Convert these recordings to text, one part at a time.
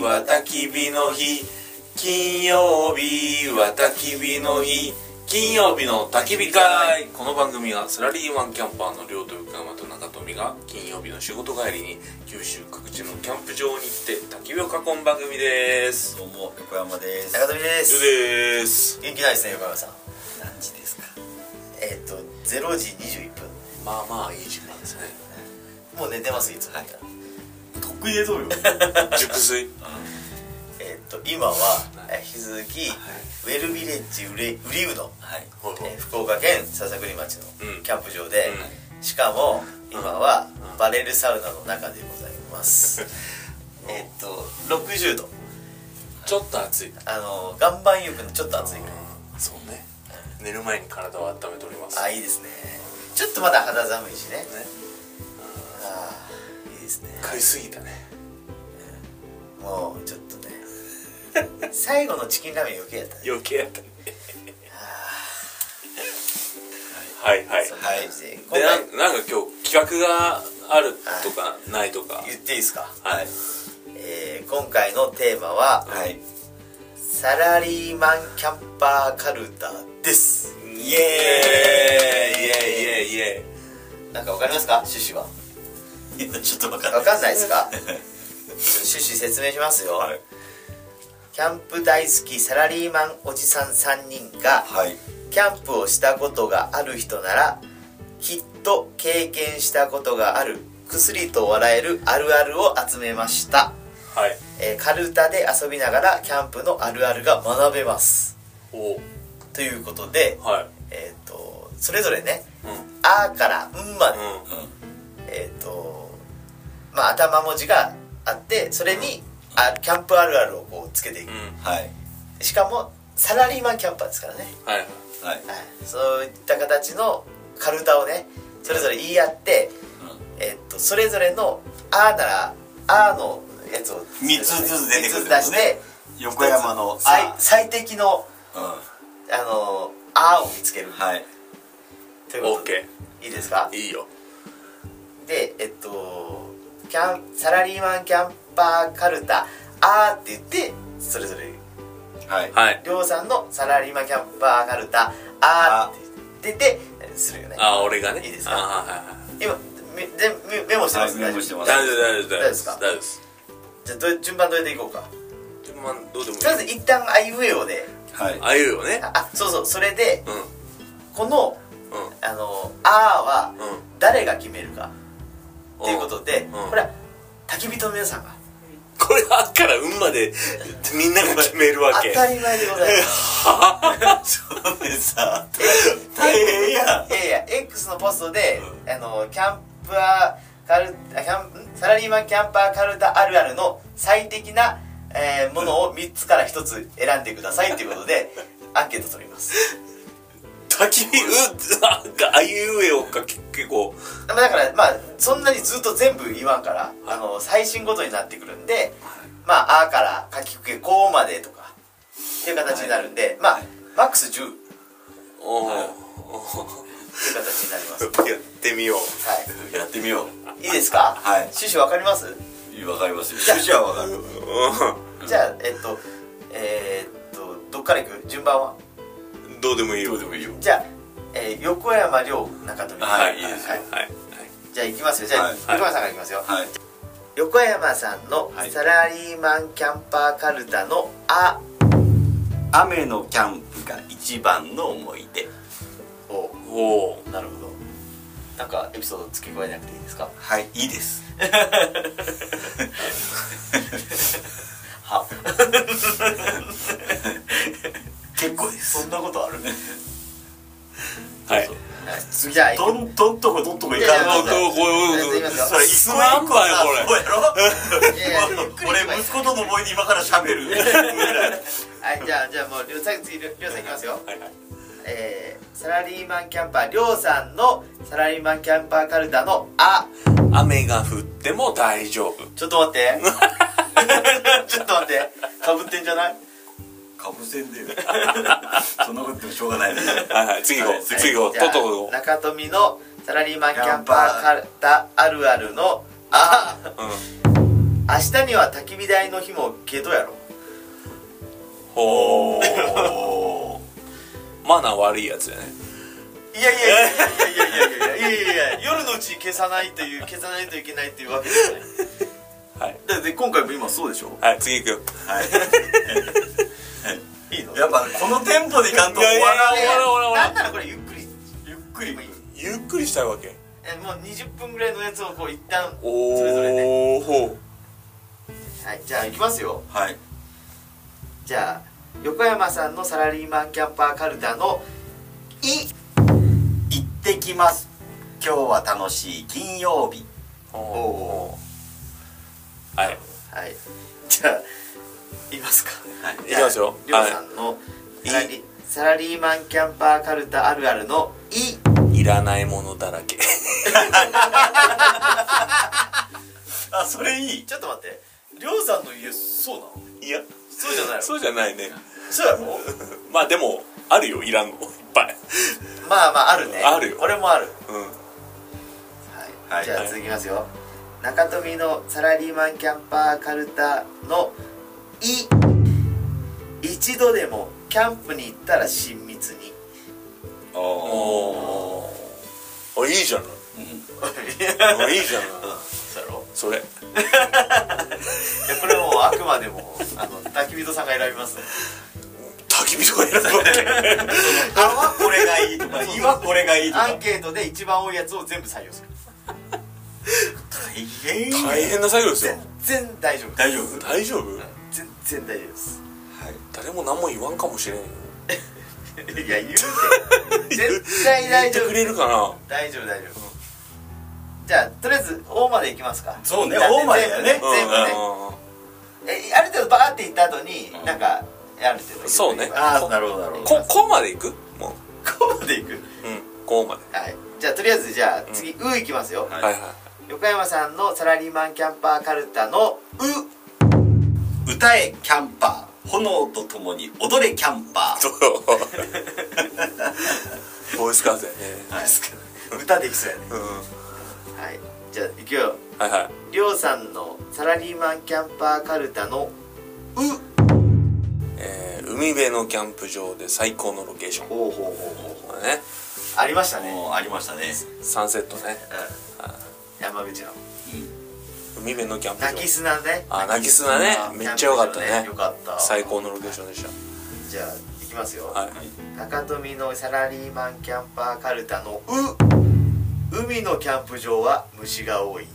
は焚き火の日、金曜日は焚き火の日、金曜日の焚き火会。この番組はサラリーマンキャンパーの亮と横山と中富が金曜日の仕事帰りに九州各地のキャンプ場に行って焚き火を囲む番組です。 どうも横山です。 中富です。 です。 元気ないですね横山さん。 何時ですか 0時21分。 まあまあいい時間ですね。 もう寝てますいつも。 得意でどうよ熟睡。 今は引き続きウェルビレッジウリウの福岡県篠栗町のキャンプ場で、しかも今はバレルサウナの中でございます。60度、 ちょっと暑い。 岩盤浴のちょっと暑いぐらい。 そうね。寝る前に体を温めております。 あ、いいですね。ちょっとまだ肌寒いしね。ああ、いいですね。 買いすぎたね。 もうちょっとね最後のチキンラーメン余計やったね。 余計やったね。はいはい。 そんな感じででなんか今日企画があるとかないとか言っていいですか。 はい。 今回のテーマはサラリーマンキャンパーカルタです。 イエーイイエーイイエーイイエーイ。 なんかわかりますか趣旨は。 ちょっと分かんないですか。趣旨説明しますよ。キャンプ大好きサラリーマンおじさん3人がキャンプをしたことがある人ならきっと経験したことがあるくすりと笑えるあるあるを集めました。 はい。 カルタで遊びながらキャンプのあるあるが学べます。ということで、それぞれね、あからんまで、まあ頭文字があって、それにキャンプあるあるをこうつけていく。しかもサラリーマンキャンパーですからね。そういった形のカルタをね、それぞれ言い合って、それぞれのあならあのやつを 3つずつ出てくる出して、 横山の最適のあを見つける。ということでいいですか。 いいよ。 でサラリーマンキャンパーカルタあって言ってそれぞれりょうさんのサラリーマンキャンパーカルタあって言ってするよね。 あ、俺がね。 いいですか。今メモしてます。 メモしてます。 大丈夫ですか。 大丈夫です。 じゃあ順番どれでいこうか。 順番どうでもいい。 とりあえず一旦あいうえおで。 あいうよね。 そうそれでこのあは誰が決めるかっていうことで、これは焚き火と皆さんが、 これあから運までみんなが決めるわけ。 当たり前でございます。 そうでさ大変や。 X のポストでキャンプサラリーマンキャンパーカルタあるあるの最適なものを3つから1つ選んでくださいということでアンケート取ります。 焚き火あいうえおか結構だからまあそんなにずっと全部言わんから最新ごとになってくるんで、まああからかきくけこうまでとかっていう形になるんで、まあマックス10っていう形になります。 やってみよう。 やってみよう。いいですか。趣旨わかります。 わかりますよ。趣旨はわかる。 じゃあどっからいく。順番はどうでもいいよ。 じゃあ横山亮中富。 いいですよ。 じゃあいきますよ。じゃあ横山さんからいきますよ。横山さんのサラリーマンキャンパーカルタのあ。 雨のキャンプが一番の思い出。 おお、なるほど。なんかエピソード付け加えなくていいですか。 いいです。結構です。 そんなことある。 次じゃあどんとこいかんの。 それ一個なんばよこれ。俺息子との思い出今から喋る。 じゃあもう次りょうさんいきますよ。サラリーマンキャンパーりょうさんのサラリーマンキャンパーカルタのあ。 雨が降っても大丈夫。 ちょっと待ってちょっと待って、かぶってんじゃない。 かぶせんでよ。そんなことでもしょうがないね。 次行こう。 中富のサラリーマンキャンパーカルタあるあるのあ。 明日には焚き火台の日もけどやろ。 ほーマナー悪いやつやね。 いやいやいやいやいやいやいやいや夜のうちに消さないといけないっていうわけじゃない。 はい。 で今回も今そうでしょ。 はい、次行くよ。 はいいいの？ やっぱこのテンポでいかんと終わらん。 なんならこれゆっくりもいい。 ゆっくりしたいわけ。 もう20分ぐらいのやつをこう一旦そおれぞれね。 おほはい、じゃあ行きますよ。 はい。 じゃあ横山さんのサラリーマンキャンパーカルタの行ってきます。今日は楽しい金曜日。 おおはい。 はい。じゃあ言いますか。 はい。 いきますよ。 りょうさんのサラリーマンキャンパーカルタあるあるのいらないものだらけ。 あ、それいい。 ちょっと待って。りょうさんの家そうなの？ いや、 そうじゃないの？ そうじゃないね。 そうやろ？ まあでもあるよ、いらんのいっぱい。 まあまああるね。 あるよ。 俺もある。 うん。 はい。じゃあ次いきますよ。中富のサラリーマンキャンパーカルタの一度でもキャンプに行ったら親密に。 おお。いいじゃない。いいじゃない。 そうやろ？ それ。 いやこれもうあくまでも焚き人さんが選びますね。 焚き火とか選ぶわけ。 あはこれがいいとか、いはこれがいいとか。 アンケートで一番多いやつを全部採用する。 大変な作業ですよ。 全然大丈夫。 大丈夫？ 大丈夫？ 全然大丈夫です。 はい。 誰も何も言わんかもしれんよ。 いや言うて絶対大丈夫。 言ってくれるかな。 大丈夫大丈夫。じゃあとりあえず大までいきますか。 そうね、大までだね。 全部ね。ある程度バーっていった後になんかある程度。 そうね。 ああ、なるほどなるほど。 こまでいく？もう。 こまでいく？ うん。こまで。 はい。じゃあとりあえずじゃあ次いきますよ。 はいはい。 横山さんのサラリーマンキャンパーカルタの歌えキャンパー、炎とともに踊れキャンパー。 ボイスカードやね。 歌できそうやね。 うん。 はい。じゃあいくよ。 はいはい。 りょうさんのサラリーマンキャンパーカルタの海辺のキャンプ場で最高のロケーション。 ほうほうほうほう。 ね。 ありましたね。 ありましたね。 サンセットね。 山口の海辺のキャンプ場。 泣き砂ね。 あ、泣き砂ね。めっちゃ良かったね。 よかった。 最高のロケーションでした。 じゃあいきますよ。 はい。 中富のサラリーマンキャンパーカルタの海のキャンプ場は虫が多い。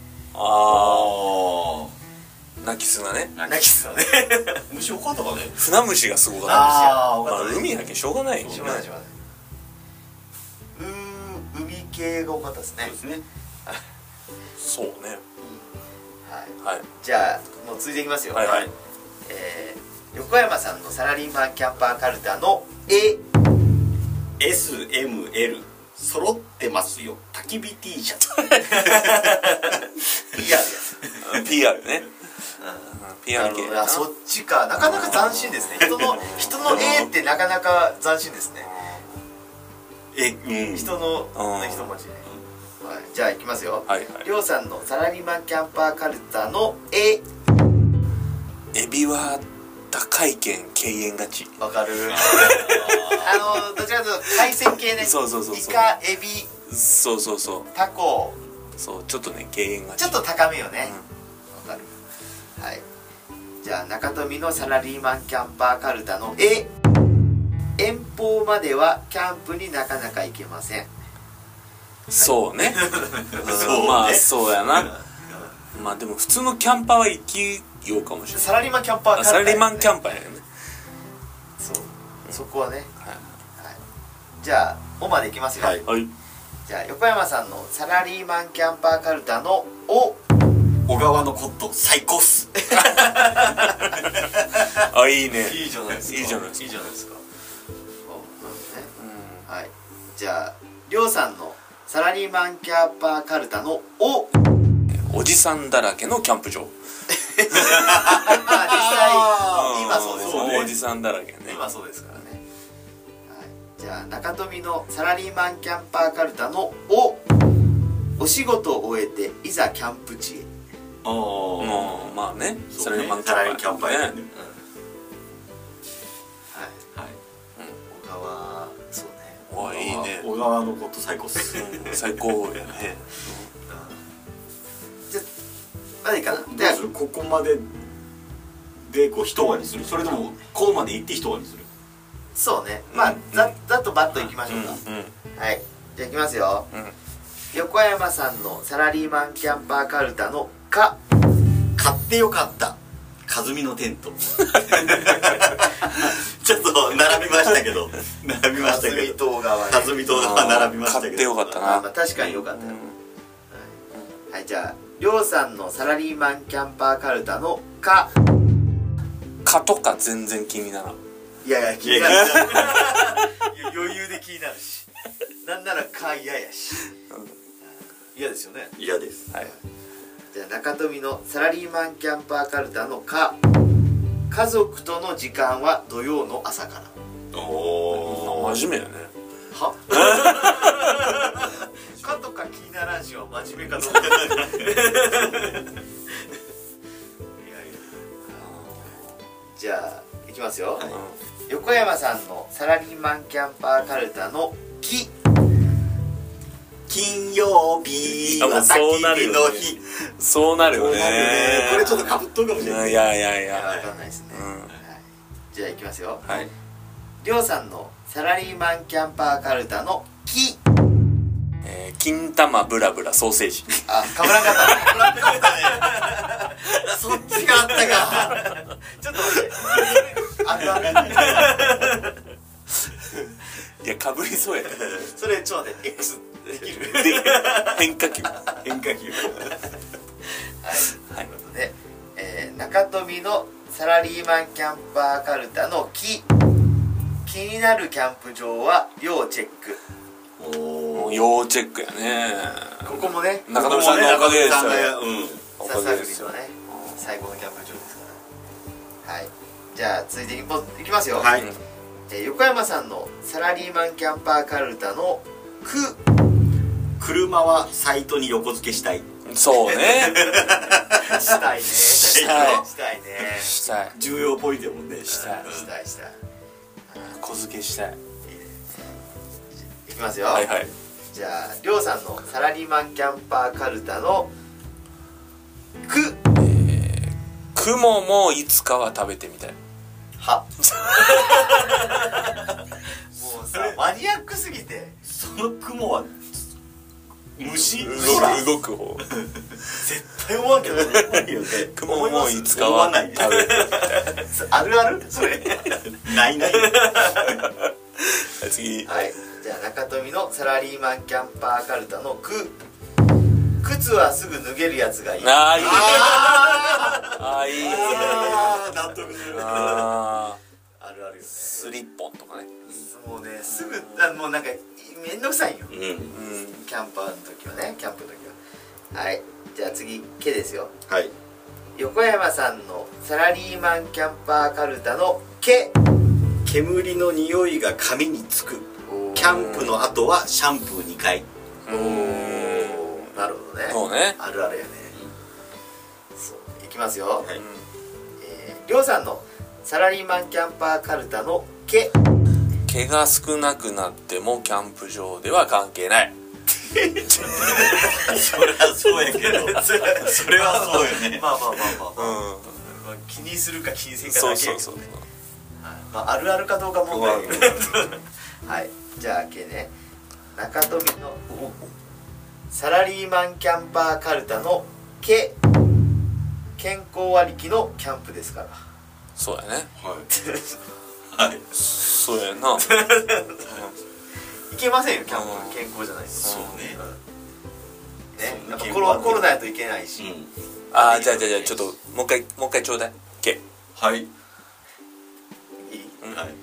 ああ。泣き砂ね。 泣き砂ね。 虫多かったかね。 船虫がすごかった。 ああ、 まあ海だけしょうがないよね。 しょうがないしょうがない。海系が多かったですね。 そうですね。 そうね。 はい。 はい。 じゃあもう続いていきますよ。 はいはい。 横山さんのサラリーマンキャンパーカルタの SML 揃ってますよ。焚き火 T シャツ。 PR ね。PR 系。 あ、そっちか。なかなか斬新ですね。人のA ってなかなか斬新ですね。人の一文字ね。はい。じゃあいきますよ。 はいはい。 りょうさんのサラリーマンキャンパーカルタのエビは高いけん敬遠勝ち。 わかる。どちらかというと海鮮系ね。 そうそうそう。 イカ、エビ、 そうそうそう。 タコ。 そうちょっとね敬遠勝ち。 ちょっと高めよね。わかる。はい。じゃあ中富のサラリーマンキャンパーカルタの遠方まではキャンプになかなか行けません。 そうね。まあそうやな。まあでも普通のキャンパーは行きようかもしれない。 サラリーマンキャンパーカルタ。 サラリーマンキャンパーやね。 そう。そこはね。はい。じゃあ「お」までいきますよ。はい。じゃあ横山さんのサラリーマンキャンパーカルタの小川のコット最高っす。 あ、いいね。 いいじゃないですか。 いいじゃないですか。 いいじゃないですか。はい。じゃありょうさんのサラリーマンキャンパーカルタのおじさんだらけのキャンプ場。 実際今そうですよね。 おじさんだらけね。 今そうですからね。はい。じゃあ中富のサラリーマンキャンパーカルタのお仕事を終えていざキャンプ地へ。 まあね、 サラリーマンキャンパーやね。 小川、そうね。 わ、いいね。 小川のこと最高っす。 最高やね。 じゃあ何かな。 どうする？ここまででこう一終わりにする？それともこうまで行って一終わりにする？ そうね。まあざっとバッといきましょうか。はい。じゃあいきますよ。横山さんのサラリーマンキャンパーカルタのか。 買ってよかった。かずみのテント。ちょっと並びましたけど。並びましたけど。 かずみと小川ね。 かずみと小川並びましたけど。 買ってよかったな。 まあ確かによかったよ。はい。じゃありょうさんのサラリーマンキャンパーカルタのか。 かとか全然気にならん。 いやいや気になる。余裕で気になるし。なんならか嫌やし。嫌ですよね。 嫌です。 はい。 じゃあ中富のサラリーマンキャンパーカルタのか。家族との時間は土曜の朝から。 おお。 真面目やね。 はかとか気にならんしは真面目かどうか。いやいや。じゃあいきますよ。横山さんのサラリーマンキャンパーカルタのき。 金曜日は焚き火の日。 そうなるよね。 これちょっとかぶっとるかもしれない。 いやいやいや。 わかんないですね。じゃあいきますよ。 はい。 りょうさんのサラリーマンキャンパーカルタのき。 金玉ブラブラソーセージ。 あ、かぶらんかった。かぶらんかったね。そっちがあったか。ちょっと待って。 いや、かぶりそうやね。 それちょっと待って。X できる？ 変化球。 変化球。 はい。ということで、中富のサラリーマンキャンパーカルタのき。気になるキャンプ場は要チェック。 もう要チェックやね。 ここもね、 中富さんのおかげですよ。 笹栗のね、最高のキャンプ場ですから。はい。じゃあ続いていきますよ。 はい。 横山さんのサラリーマンキャンパーカルタのく。 車はサイトに横付けしたい。 そうね。 したいね。したいね。 したい。 重要ポイントやもんね。 したい。 したい。 小付けしたい。 いきますよ。 はいはい。 じゃありょうさんのサラリーマンキャンパーカルタのく。 雲もいつかは食べてみたい。 は。もうさ、マニアックすぎて。 その雲は虫動く方。 絶対思わんけどね。 雲もいつかは食べてみたい。 あるあるそれ。 ないない。 次。 はい。じゃあ中富のサラリーマンキャンパーカルタのく。靴はすぐ脱げるやつがいい。 ああ、いいね。ああ、いいね。 納得する。 あるあるよね。 スリッポンとかね。 もうね、すぐもうなんかめんどくさいよ。キャンパーの時はね、キャンプの時は。はい。じゃあ次、けですよ。 はい。 横山さんのサラリーマンキャンパーカルタのけ。 煙の匂いが髪につく。キャンプの後はシャンプー2回。 なるほどね。 そうね。 あるあるやね。そう。いきますよ。りょうさんのサラリーマンキャンパーカルタのけ。 毛が少なくなってもキャンプ場では関係ない。 それはそうやけど。それはそうよね。 まあ。気にするか気にせんかだけやけどね。まああるあるかどうか問題。はい。じゃあけね。中富のサラリーマンキャンパーカルタのけ。健康ありきのキャンプですから。 そうやね。 はい。 そうやな。 いけませんよキャンプ健康じゃないです。 そうね。 ね。やっぱコロナやといけないし。 ああ、じゃあちょっともう一回ちょうだい。け。 はい。いい。 はい。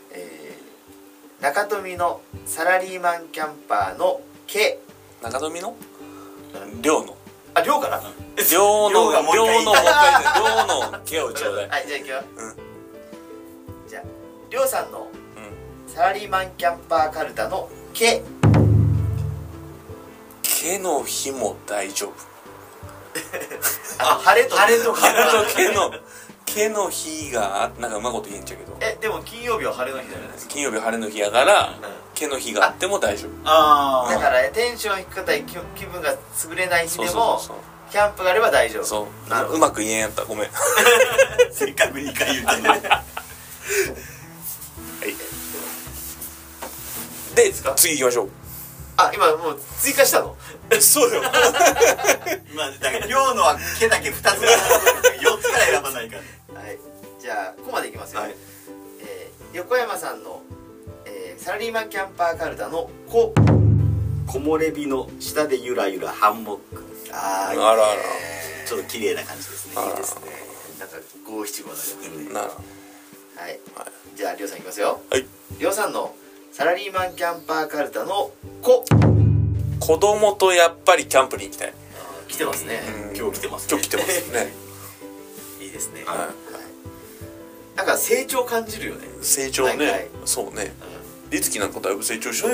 中富のサラリーマンキャンパーのけ。 中富の寮の。 あ、寮かな。 寮のもう一回寮のけをちょうだい。 はい、じゃあいくよ。じゃありょうさんのサラリーマンキャンパーカルタのけ。 毛の日も大丈夫。 晴れと毛の日がなんかうまいこと言えんちゃうけど、 でも金曜日は晴れの日じゃないですか。 金曜日は晴れの日やから、毛の日があっても大丈夫。 だからテンション低かったり気分が優れない日でもキャンプがあれば大丈夫。 そう、うまく言えんやったらごめん。 せっかく2回言ってね。 で次行きましょう。 今もう追加したの？ そうよ。 まあだから今日のは毛だけ2つ4つから選ばないから。 はい、じゃあここまでいきますよ。 はい、 横山さんの、サラリーマンキャンパーカルタの木漏れ日の下でゆらゆらハンモック。 あらあら、 ちょっと綺麗な感じですね。 いいですね。なんか五七五になりますね。 なら、 はい、じゃありょうさんいきますよ。 はい。 りょうさんのサラリーマンキャンパーカルタの子供とやっぱりキャンプに行きたい。 来てますね。 今日来てますね。 今日来てますね。 いいですね。 はい。 なんか成長感じるよね。 成長ね。そうね。律儀なんかだいぶ成長したね。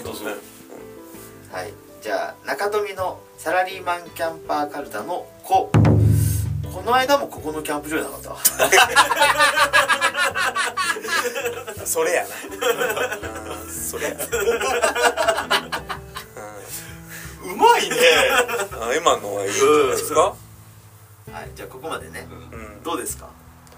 はい。じゃあ中富のサラリーマンキャンパーカルタの子。この間もここのキャンプ場じゃなかった？ それやな。それや。 うまいね。 今のはいいんじゃないですか。 はい、じゃあここまでね。どうですか？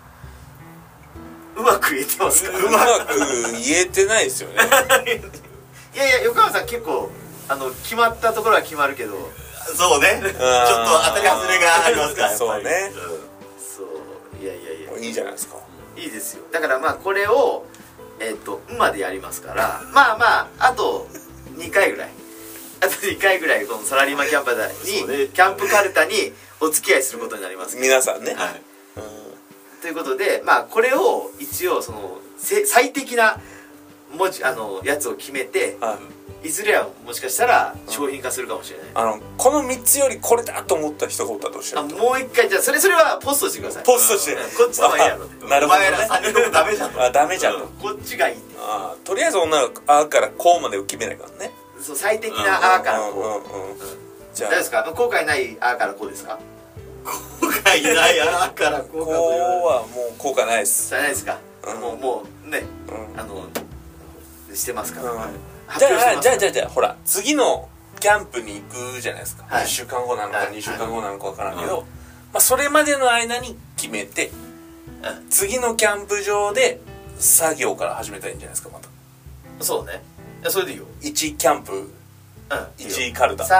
うまく言えてますか？ うまく言えてないですよね。 いやいや、横山さん結構決まったところは決まるけど。 そうね。ちょっと当たり外れがありますから。 そうね。 そう、いやいいじゃないですか。 いいですよ。だからまあこれを馬でやりますから、まああと2回ぐらい。あと2回ぐらいこのサラリーマンキャンパーにキャンプカルタにお付き合いすることになります。 皆さんね。 ということで、まあこれを一応その最適な文字やつを決めて、いずれはもしかしたら商品化するかもしれない。 この3つよりこれだと思った人がおったらどうしよう。 もう一回じゃあそれはポストしてください。 ポストして。 こっちの方がいいやろって。 なるほどね。 お前ら3人ともダメじゃん。 ダメじゃんと。 こっちがいいって。 とりあえず女の子あからこうまで決めないからね。 そう、最適なあからこう。 じゃあ大丈夫ですか？後悔ないあからこうですか？ 後悔ないあからこうこうはもう効果ないです。 ないですか？もうね、してますから。 じゃあほら次のキャンプに行くじゃないですか。1週間後なのか2週間後なのか分からんけど、それまでの間に決めて次のキャンプ場で作業から始めたらいいんじゃないですか。またそうね。それでいいよ。 1キャンプ1カルタ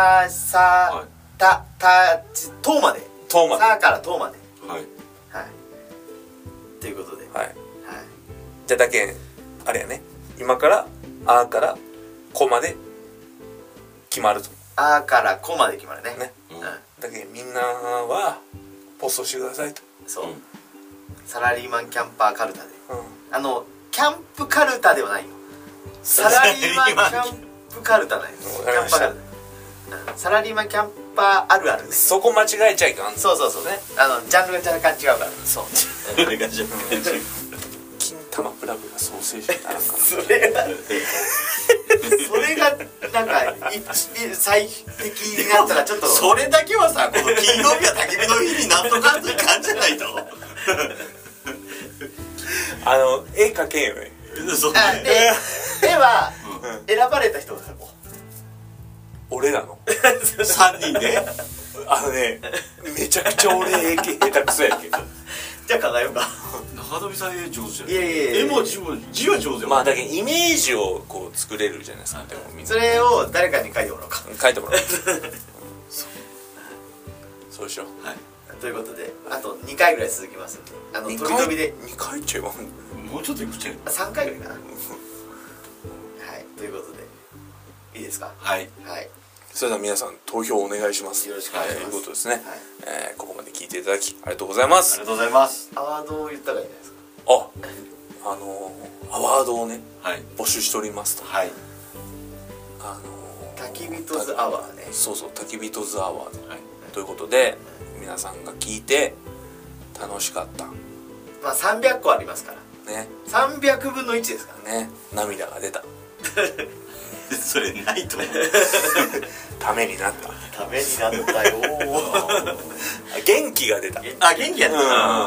とまでさからとまで。 はいということで、 じゃあだけあれやね、今からあからこまで決まると。 あからこまで決まるね。 だけみんなはポストしてくださいと。 そう、サラリーマンキャンパーカルタで、キャンプカルタではないよ。サラリーマンキャンプカルタなんよ。キャンパーカルタ、サラリーマンキャンパーあるあるね。 そこ間違えちゃいかん。 そうね、ジャンルが若干違うから。そうそれが若干違う。 金玉プラグがソーセージにならんかな。 それがなんか最適になったらちょっとそれだけはさ、この金曜日は焚き火の日になんとかんといかんじゃないと。 絵描けんよね。 絵は選ばれた人だもん。 俺なの 3人でめちゃくちゃ俺絵下手くそやけど。 じゃあ考えようか。 中富さん絵上手じゃん。 いや絵も字は上手よ。 まあだけどイメージをこう作れるじゃないですか。でもみんなそれを誰かに書いてもらおうか。 書いてもらう。そうしよう。 はい。ということであと2回ぐらい続きますんで、飛び飛びで 2回ちゃえばもうちょっといくちゃう。 3回ぐらいかな。はい。ということでいいですか？はい。 それでは皆さん投票お願いします。 よろしくお願いします。 ということですね。ここまで聞いていただきありがとうございます。 ありがとうございます。 アワードを言ったらいいんじゃないですか。 アワードをね募集しておりますと。 はい。 焚き火とズアワーね。 そう焚き火とズアワードということで皆さんが聞いて楽しかった。 まあ300個ありますからね。 300分の1ですからね。涙が出た。 それないと思う。 ためになった。 ためになったよ。 元気が出た。 あ、元気やった。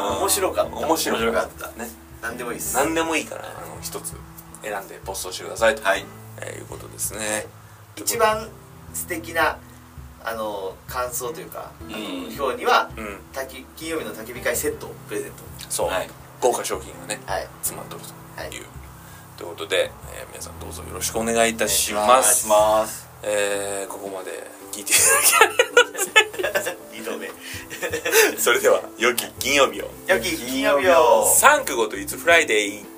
面白かった。 面白かったね。 何でもいいです。 何でもいいから一つ選んでポストしてくださいということですね。 一番素敵な感想というか表には金曜日の焚き火会セットをプレゼント。 そう、豪華商品がね詰まっとるという。ということで皆さんどうぞよろしくお願いいたします。ここまで聞いていただき 2度目。 それでは良き金曜日を。 良き金曜日を。 サンクゴとIt's Friday。